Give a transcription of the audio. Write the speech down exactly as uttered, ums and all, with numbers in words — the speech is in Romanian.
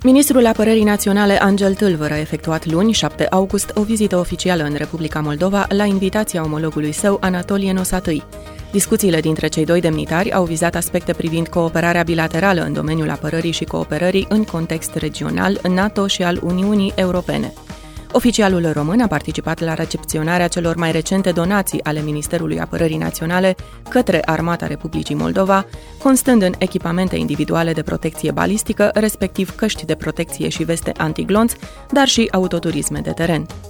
Ministrul Apărării Naționale Angel Tâlvăr a efectuat luni, șapte august, o vizită oficială în Republica Moldova la invitația omologului său, Anatolie Nosatâi. Discuțiile dintre cei doi demnitari au vizat aspecte privind cooperarea bilaterală în domeniul apărării și cooperării în context regional, NATO și al Uniunii Europene. Oficialul român a participat la recepționarea celor mai recente donații ale Ministerului Apărării Naționale către Armata Republicii Moldova, constând în echipamente individuale de protecție balistică, respectiv căști de protecție și veste antiglonț, dar și autoturisme de teren.